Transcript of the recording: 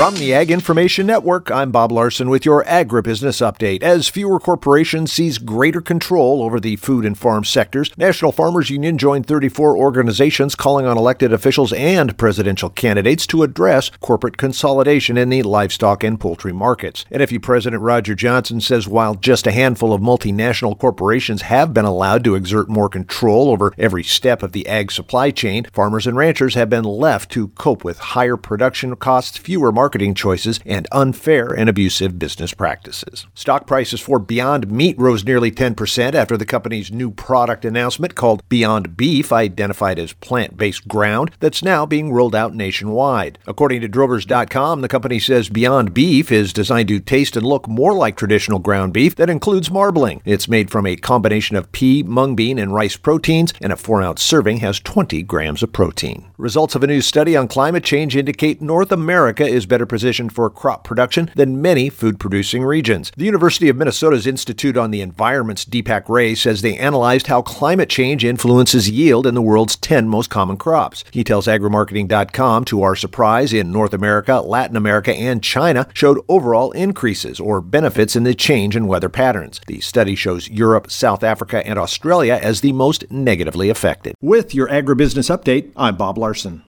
From the Ag Information Network, I'm Bob Larson with your Agribusiness Update. As fewer corporations seize greater control over the food and farm sectors, National Farmers Union joined 34 organizations calling on elected officials and presidential candidates to address corporate consolidation in the livestock and poultry markets. NFU President Roger Johnson says while just a handful of multinational corporations have been allowed to exert more control over every step of the ag supply chain, farmers and ranchers have been left to cope with higher production costs, fewer marketing choices, and unfair and abusive business practices. Stock prices for Beyond Meat rose nearly 10% after the company's new product announcement called Beyond Beef, identified as plant-based ground, that's now being rolled out nationwide. According to Drovers.com, the company says Beyond Beef is designed to taste and look more like traditional ground beef that includes marbling. It's made from a combination of pea, mung bean, and rice proteins, and a 4-ounce serving has 20 grams of protein. Results of a new study on climate change indicate North America is better positioned for crop production than many food-producing regions. The University of Minnesota's Institute on the Environment's Deepak Ray says they analyzed how climate change influences yield in the world's 10 most common crops. He tells agrimarketing.com, to our surprise, in North America, Latin America, and China showed overall increases or benefits in the change in weather patterns. The study shows Europe, South Africa, and Australia as the most negatively affected. With your Agribusiness Update, I'm Bob Larson.